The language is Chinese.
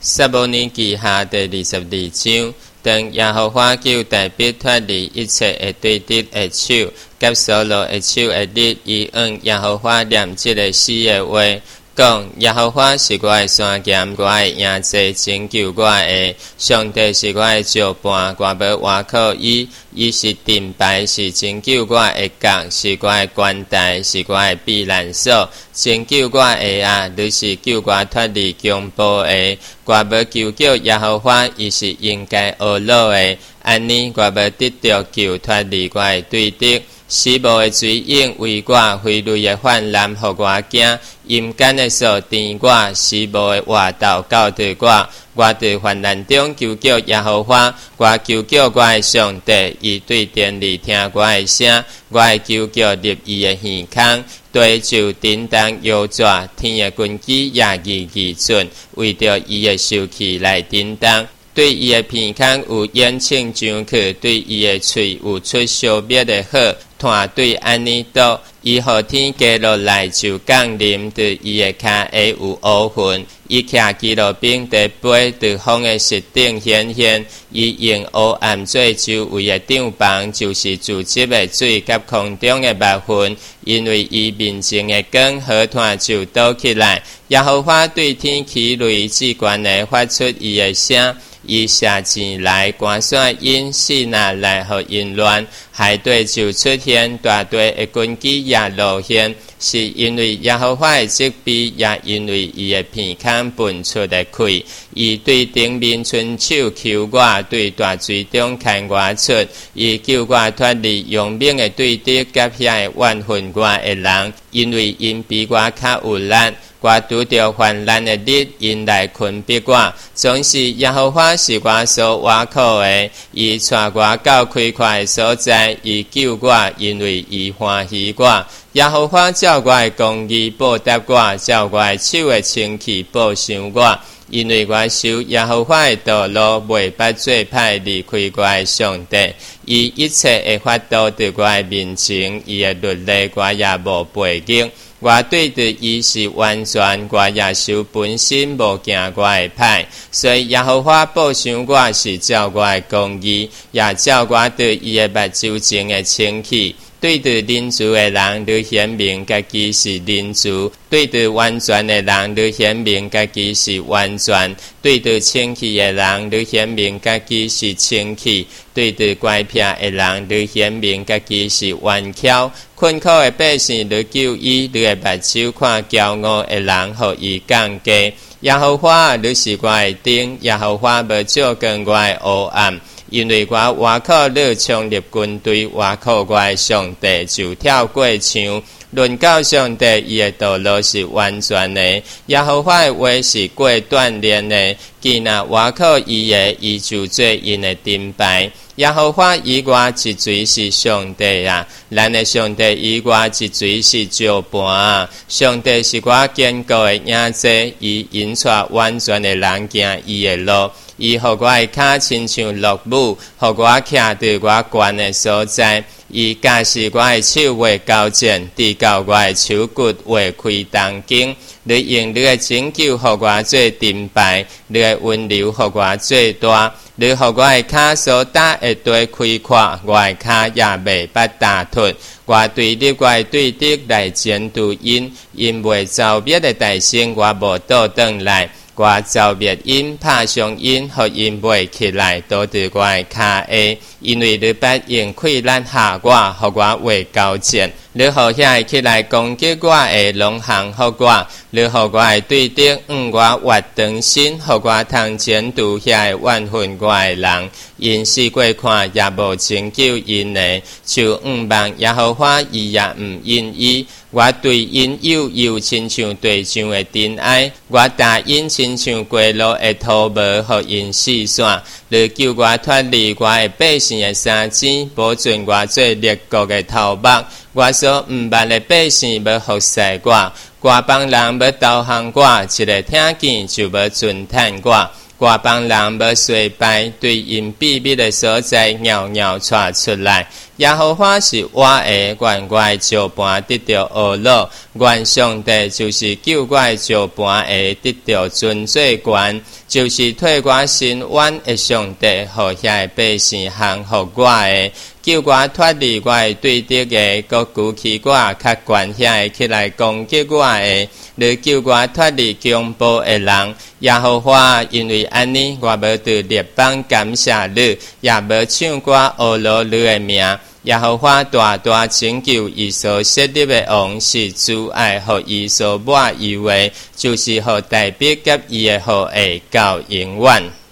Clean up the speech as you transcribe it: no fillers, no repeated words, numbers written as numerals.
撒母耳记下第22章，当耶和华救大卫脱离一切的对敌的手，甲扫罗的手的日，伊用耶和华念这个死的话，讲耶和华是我的山岩，我的营寨，拯救我的。上帝是我的石伴，我要倚靠伊。伊是盾牌，是拯救我的角，是我的冠带，是我的避难所。拯救我的啊，你是救我脱离强暴的。我要求救耶和华，伊是应该懊恼的。安尼，我要得到救脱离我的对敌。死无的水影为我，非类的泛滥，互我惊；阴间的锁定我，死无的活斗教导我。我伫患难中求救耶和华，我求救我的上帝，伊对天理听我的声，我的求救入伊的耳孔。地就震动摇拽，天的根基也易易准，为着伊的受气来震动。对伊的鼻孔有眼睛上去，对伊的喙有出消灭的好。团对安尼多，伊互天降落来就降临，对伊的脚下有乌云。伊徛基路边地杯，对风的石顶显现。伊用黑暗做周围的帐篷，就是自汁的水甲空中的密云。因为伊面前的光，河团就倒起来。耶和华对天起雷，至悬的发出伊的声。伊下钱来，寒山因四那来互因乱，海底就出现，大地的根基也露现，是因为耶和华的责备，也因为伊的鼻孔喷出的气。伊对顶面伸手求我，对大水中看我出，伊救我脱离用命的对敌，甲遐个怨恨我的人，因为因比我较有力。我拄着患难的日，因来困逼我。总是耶和华是我所倚靠的，伊带我到开阔的所在，伊救我，因为伊欢喜我。耶和华照我的公义报答我，照我的手的清气报偿我。因为我守耶和华的道路，袂捌做歹离开我的上帝。伊一切的法度伫我的面前，伊的律例我也无背逆。我对着伊是完全，我也守本身，无惊我的歹。所以耶和华报偿我是照我的公义，也照我对伊的目睭前的清气。对着仁慈的人，你显明家己是仁慈；对着完全的人，你显明家己是完全；对着清气的人，你显明家己是清气；对着乖僻的人，你显明家己是顽巧。困苦的百姓，你救伊；你的目睭看骄傲的人，互伊降低。耶和华，你是我的灯；耶和华无照光我的黑暗。因为我倚靠你创立军队，倚靠我的上帝就跳过墙。论到上帝，伊的道路是完全的，耶和华的话是过锻炼的。既然倚靠伊的，伊就做因的盾牌。耶和华以外一嘴是上帝啊，咱的上帝以外一嘴是石盘啊。上帝是我坚固的营寨，伊引带完全的人行伊的路。伊互我的脚亲像落母，互我徛伫我悬的所在。伊驾驶我的手为高剪，直到我的手骨为开动经。你用你的拯救互我做盾牌，你的温柔互我做大。你互我的脚所打的地开阔，我的脚也袂捌打脱。我对立我的对敌来前度因袂遭灭的大声，我无倒转来。我遭灭因，拍伤因，互因袂起来，倒伫我的脚下。因为你捌用溃烂下我，互我为高剪。你互遐起来攻击我的，拢降互我；你互我的对敌，我活长身，互我通前度遐怨恨我的人。因死过看也无拯救因的，就望耶和华，伊也毋因伊。我对因又亲像地上的尘埃，我答因亲像过路的土毛，互因四散。你救我脱离我的百姓的三尖，保存我做列国的头目。我所毋捌的百姓要服侍我，外邦人要投降我，一个听见就要尊叹我。外邦人要衰败，对因秘密的所在袅袅带出来。 耶和华是我的，愿我的石盘得到恶乐，愿上帝就是救我的石盘会得到尊做权，就是替我伸冤的上帝，互遐的百姓降服我的，救我脱离我的对敌的，搁举起我较悬遐的起来攻击我的，你救我脱离强暴的人。耶和华，因为安尼，我要对列邦感谢你，也要唱歌恶罗你的名。耶和华大大拯救伊所设立的王，是主爱互伊所抹油的，就是互代笔甲伊的后裔到永远。